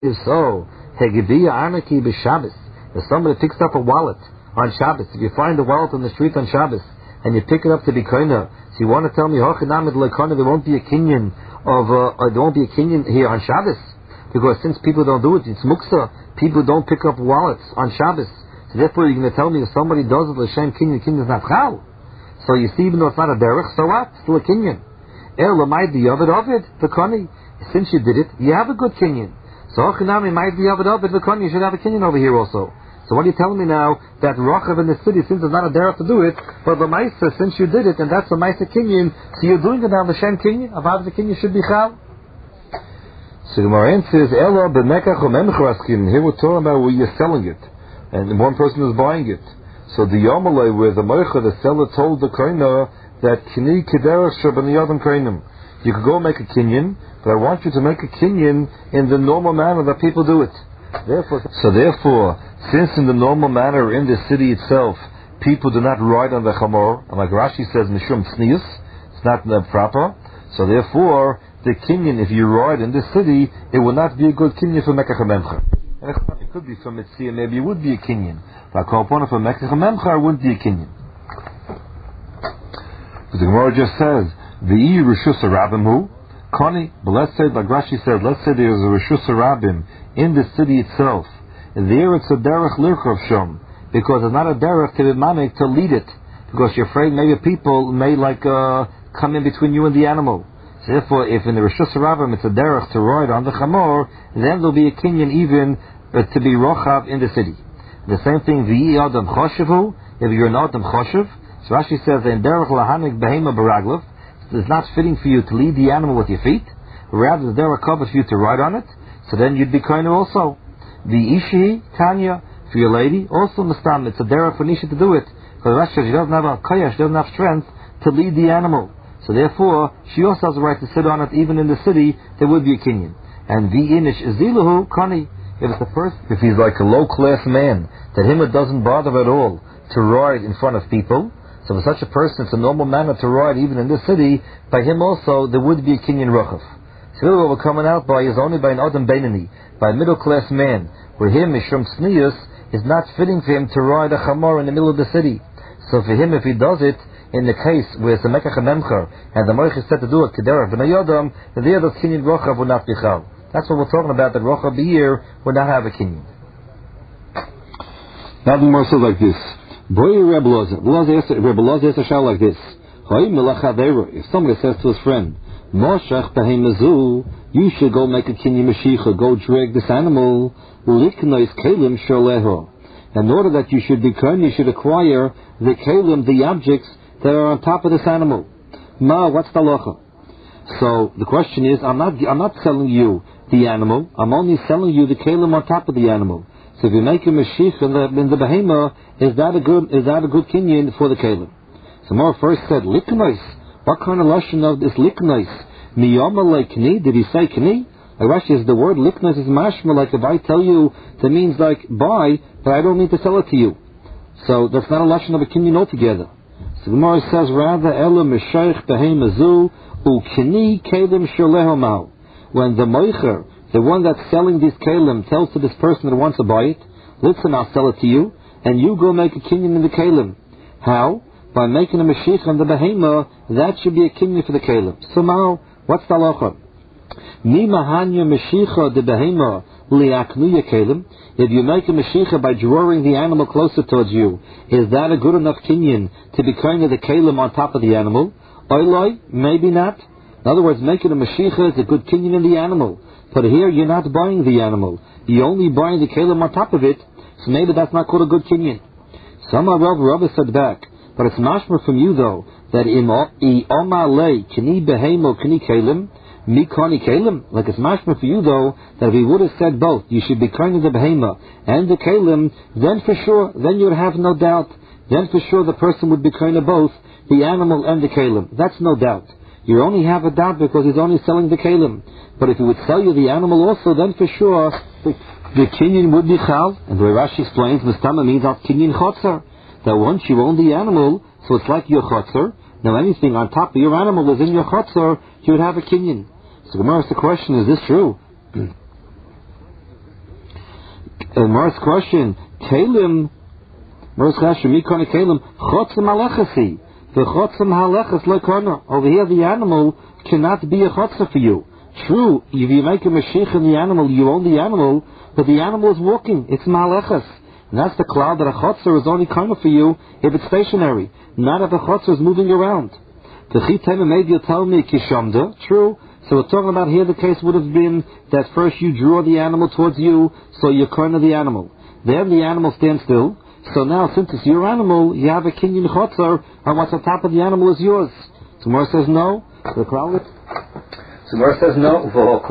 If so, Hegebiya Armaki b'Shabbos. If somebody picks up a wallet on Shabbos, if you find a wallet on the street on Shabbos, and you pick it up to be koina, so you want to tell me, there won't be a kinyan there won't be a kinyan here on Shabbos? Because since people don't do it, it's muksa, people don't pick up wallets on Shabbos. So therefore you're going to tell me if somebody does it, l'shem kinyan is not chal. So you see, even though it's not a derech, so what? Still a kinyan. L'maid the yavid of it, the koni. Since you did it, you have a good kinyan. So Ochinami might be of it, the Kony, you should have a kinyan over here also. So what are you telling me now? That Rochav in the city, since it's not a derech to do it, but the Maisa, since you did it, and that's the Maisa kinyan, so you're doing it now, the Shem kinyan, about the kinyan should be chal. So the Gemara says, Elo b'mekach u'memcharaskin. Here we're talking about where you're selling it, and one person is buying it. So the Yomalei, where the Moicha, the seller, told the Koina that Kini kederach shabaniyadim koinim. You could go make a kinyan, but I want you to make a kinyan in the normal manner that people do it. Therefore, since in the normal manner in the city itself, people do not ride on the chamor, and like Rashi says, mishum tznius, it's not proper. So therefore, the kinyan, if you ride in the city, it will not be a good kinyan for Mekach HaMemcha. It could be for Mitzvah, maybe it would be a kinyan. But for Mekach HaMemcha, it wouldn't be a kinyan. But the Gemara just says, V'i Rishus HaRabim hu, Koni, but let's say, like Rashi said, let's say there's a Rishus HaRabim in the city itself. There it's a derech lirchov shom, because it's not a derech to be manik to lead it, because you're afraid maybe people may come in between you and the animal. So therefore, if in the Rishus HaRabim it's a derech to ride on the chamor, then there'll be a kinyan even to be rochav in the city. The same thing, V'i Adam Choshevu, if you're an Adam Choshev, so Rashi says, in derech lahanik behema baraglav, it's not fitting for you to lead the animal with your feet, rather is there a cover for you to ride on it, so then you'd be kind of also. The Ishi, Tanya, for your lady, also Mustam, it's a derech for Nisha to do it, because Rashi says she doesn't have a kaya, she doesn't have strength to lead the animal, so therefore she also has the right to sit on it. Even in the city there would be a kinyan. And the Inish Ziluhu Kani, if it's the first, if he's like a low class man, that him it doesn't bother at all to ride in front of people. So for such a person, it's a normal manner to ride even in this city. By him also, there would be a kinyan rochav. So really what we're coming out by is only by an Adam Beinani, by a middle class man, where him, Mishum Tznius, is not fitting for him to ride a chamor in the middle of the city. So for him, if he does it, in the case where it's a Mekach HaMemcha, and the Moich is said to do it, Kederach B'nai Yodam, then there the kinyan rochav would not be chal. That's what we're talking about, that rochav b'yir would not have a kinyan. Now the Gemara says like this. Boy, Rebbe Loza asks a shal like this. If somebody says to his friend, Moshach Behemazu, you should go make a kinyan mashicha, go drag this animal, liknois kelim sherleho. In order that you should be kind, you should acquire the kelim, the objects that are on top of this animal. Ma, what's the halacha? So the question is, I'm not selling you the animal, I'm only selling you the kelim on top of the animal. So if you make a mashiach in the behema, is that a good kinyan for the kelim? So Mor first said liknois. What kind of lashon of this liknois? Miyama like kni? Did he say kni? Like Rashi says, the word liknois is mashma. Like if I tell you, that means like buy, but I don't need to sell it to you. So that's not a lashon of a kinyan altogether. So the Gemara says rather ela mishaych behema zu ukni kelim shaleho mal. When the moicher, the one that's selling this kelim, tells to this person that wants to buy it, listen, I'll sell it to you, and you go make a kinyan in the kelim. How? By making a mashiach on the behema, that should be a kinyan for the kelim. So now, what's the halacha? Mi mahanya mashicha de behema liaknuya kelim. If you make a mashicha by drawing the animal closer towards you, is that a good enough kinyan to be kind of the kelim on top of the animal? Oiloi, maybe not. In other words, making a mashicha is a good kinyan in the animal. But here you're not buying the animal. You're only buying the kelim on top of it, so maybe that's not called a good kinyan. Some Rabbi said back, but it's mashmer from you though, that i kini behemo kini kelim, mi kani kelim. Like it's mashmer for you though, that if he would have said both, you should be kind of the behema and the kelim, then for sure, then you would have no doubt. Then for sure the person would be kind of both, the animal and the kelim. That's no doubt. You only have a doubt because he's only selling the kelim. But if he would sell you the animal also, then for sure the kinyan would be chal. And the way Rashi explains, mistama means al kinyan chotzer. That once you own the animal, so it's like your chotzer. Now anything on top of your animal is in your chotzer, you would have a kinyan. So Gemara asks the question, is this true? And Mars question, Kalim, Mars question, Mikona Kalim, Chotzim Alechasi. The Chotzim Halechas Lekona. Over here, the animal cannot be a Chotzer for you. True, if you make a Mashiach in the animal, you own the animal, but the animal is walking. It's Malechas. And that's the cloud that a Chotzer is only kind for you if it's stationary, not if a Chotzer is moving around. The Chitema made you tell me Kishamda. True. So we're talking about here the case would have been that first you draw the animal towards you, so you're corner the animal. Then the animal stands still. So now, since it's your animal, you have a kinyan chotzer, and what's on top of the animal is yours. So Gemara says no. The crowd. So Gemara says no.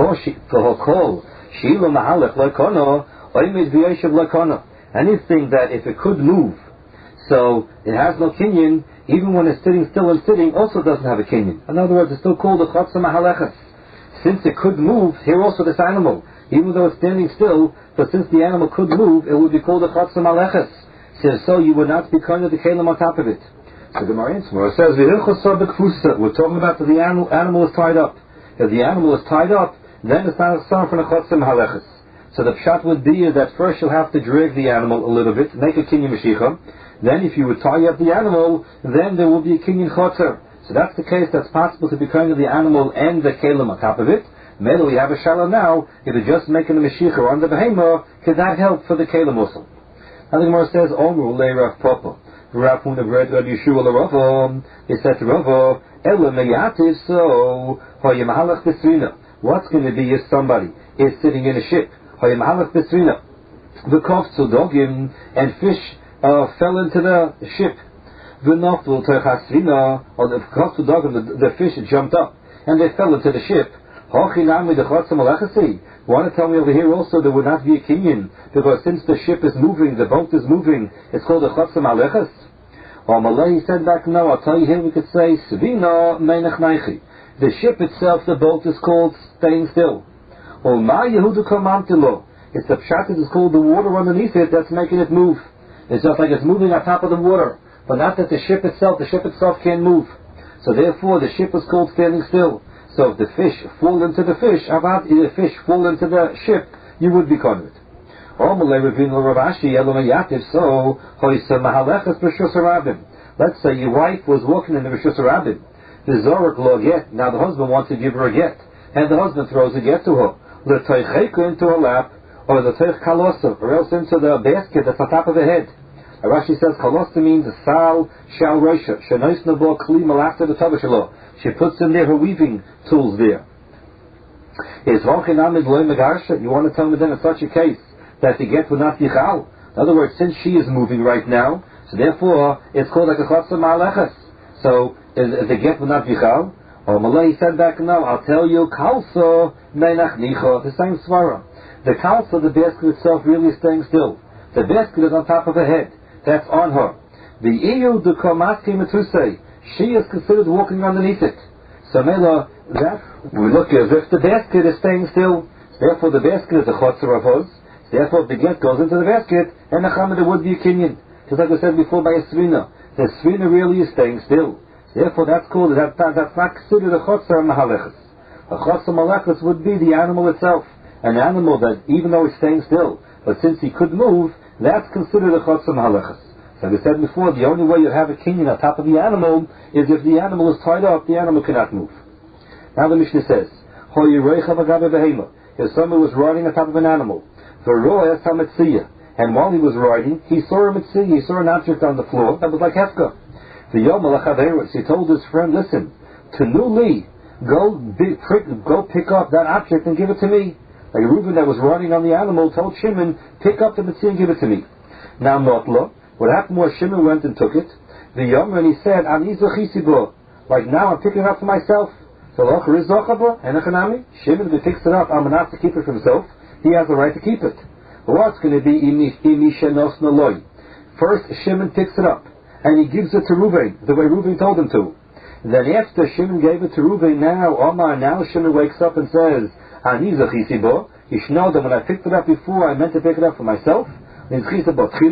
Anything that if it could move, so it has no kinyan, even when it's sitting still and sitting, also doesn't have a kinyan. In other words, it's still called a chotzer mahalechas. Since it could move, here also this animal, even though it's standing still, but since the animal could move, it would be called a chotzer mahalechas. So you would not be kind of the kalim on top of it. So the Gemara says, we're talking about that the animal is tied up. If the animal is tied up, then it's not a son from a chotzer mahalechas. So the pshat would be that first you'll have to drag the animal a little bit, make a kinyan mashicha. Then if you would tie up the animal, then there will be a kinyan chotzer. So that's the case that's possible to be kind of the animal and the kalim on top of it. Maybe we have a shalom now, if you're just making a mashicha on the behemah, could that help for the kalim also? Now the Gemara says, Omru le Rav Papa. Rav Huna read Rav Yeshua le Rava. He said to Rava, Ela meyativ so, hoye mahalach b'srina. What's going to be if somebody is sitting in a ship? Hoye mahalach b'srina. The kofzu dogim, and fish fell into the ship. V'nofel terchasrina, or the kofzu dogim, the fish jumped up, and they fell into the ship. Hochinami the chotzer malachasi. Want to tell me over here also there would not be a kinyan, because since the ship is moving, the boat is moving, it's called a chotzer malachas? Or Malay said back, no, I'll tell you here we could say, Svina meinach naichi. The ship itself, the boat, is called staying still. Or Ma Yehudu kamamtilo. It's the pshat is called the water underneath it that's making it move. It's just like it's moving on top of the water, but not that the ship itself can't move. So therefore the ship is called standing still. So if the fish fall into the fish, if the fish fall into the ship, you would be convert. Let's say your wife was walking in the Rishus Harabim. The Zorak law get. Now the husband wants to give her a get, and the husband throws a get to her. Into her lap, or the teich kalosa, or else into the basket that's on top of the head. Rashi says kalosa means a sal shal roisha. Shenois nabo kli malafta the tabashalo. She puts in there her weaving tools there. Is Hochinamid loy megarsha? You want to tell me then in such a case that the get would not be chal? In other words, since she is moving right now, so therefore it's called like a chotzer ma'alechas. So the get would not be chal. Or Malay said back, no, I'll tell you, kalsa meinach nicha, the same svara. The kalsa, the basket itself, really is staying still. The basket is on top of her head. That's on her. The iyu de komaski metusei. She is considered walking underneath it. So Mela, that we look as if the basket is staying still. Therefore the basket is a chotzer of hers. Therefore the get goes into the basket, and the chamid would be a kinyan. Just like I said before by a svina. The svina really is staying still. Therefore that's called, that's not considered a chotzer mahalechas. A chotzer mahalechas would be the animal itself. An animal that, even though it's staying still, but since he could move, that's considered a chotzer mahalechas. Like I said before, the only way you have a kinyan on top of the animal is if the animal is tied up, the animal cannot move. Now the Mishnah says, if someone was riding on top of an animal, and while he was riding, he saw a mitzvah, he saw an object on the floor that was like hefka. So he told his friend, listen, Tanuli, go pick up that object and give it to me. Like Reuben that was riding on the animal told Shimon, pick up the mitzvah and give it to me. Now Notla, what happened was Shimon went and took it. The Yom, and he said, like now I'm picking it up for myself. So Shimon, if he picks it up, I'm not to keep it for himself. He has the right to keep it. But what's going to be first Shimon picks it up, and he gives it to Reuven, the way Reuven told him to. Then after Shimon gave it to Reuven, now Shimon wakes up and says, you should know that when I picked it up before, I meant to pick it up for myself. He didn't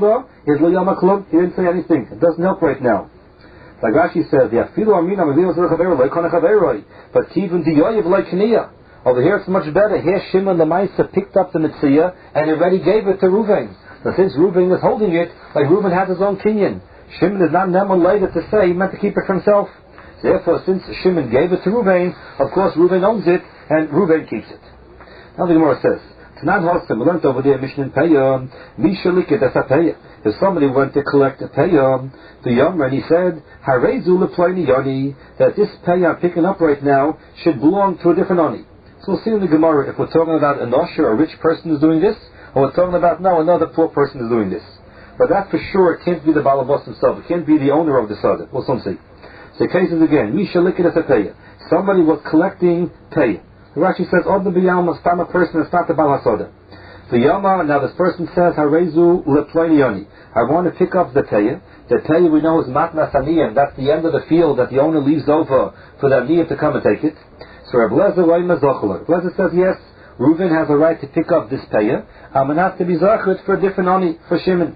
say anything. It doesn't help right now. Like Rashi says, but even Over here it's much better. Here Shimon the Maisa picked up the Mitzvah and already gave it to Reuven. So since Reuven was holding it, like Reuven had his own kinyan, Shimon is not never later to say he meant to keep it for himself. Therefore, since Shimon gave it to Reuven, of course Reuven owns it, and Reuven keeps it. Now the Gemara says, Tanan Hossam, we learned over there, Mishnah Peyam, Mishaliket as a Peyam. If somebody went to collect a Peyam, the Yom, and he said, Harezu leploini yoni, that this Peyam I'm picking up right now should belong to a different Oni. So we'll see in the Gemara if we're talking about an Osher, a rich person is doing this, or we're talking about, no, another poor person is doing this. But that for sure, it can't be the Balabas himself, it can't be the owner of the Sada. We'll soon see. So the case is again, Mishaliket as a Peyam. Somebody was collecting Peyam. The Rashi says, "Od the biyama, stam a person, it's not the Bal HaSoda." The Yama, now this person says, "Harezu leploini yoni." I want to pick up the Peyah. The Peyah we know is matnas aniyim. That's the end of the field that the owner leaves over for the aniyim to come and take it. So Reb Lezer Lezer says, yes, Reuven has a right to pick up this Peyah. I'm going to have to be zachet for a different Oni, for Shimon.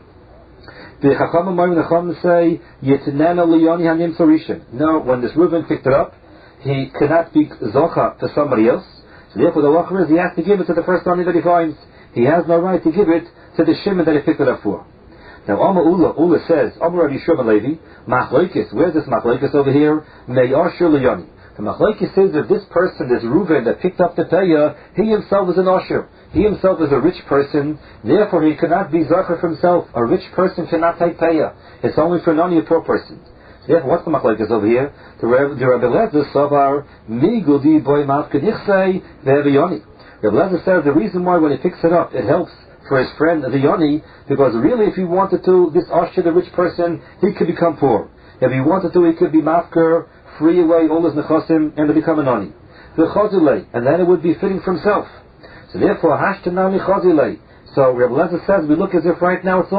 The Chachamim say, Yetinena liyoni hanim sorishin. No, when this Reuven picked it up, he cannot be zocha to somebody else. So therefore the law is he has to give it to the first Oni that he finds. He has no right to give it to the Shimon that he picked it up for. Now Ula says, Amar Rabbi Shimon Levi, Machlokes, where's this Machlokes over here? Meyasher liyoni. The Machlokes says that this person, this Reuven that picked up the Peyah, he himself is an Osher. He himself is a rich person, therefore he cannot be Zachar for himself. A rich person cannot take Peyah. It's only for a poor person. Therefore, what's the Machlokes over here? The Rabbi Lezer Savar, Migudi boy Malkanichsei, the Yoni. Rabbi Lezer says the reason why when he picks it up, it helps for his friend the Yoni, because really if he wanted to, this Osher, the rich person, he could become poor. If he wanted to, he could be Mafker, free away all his Nechosim, and to become an Oni. The Chazilei, and then it would be fitting for himself. So therefore, Hashtanami Chazilei. So Rabbi Lezer says, we look as if right now it's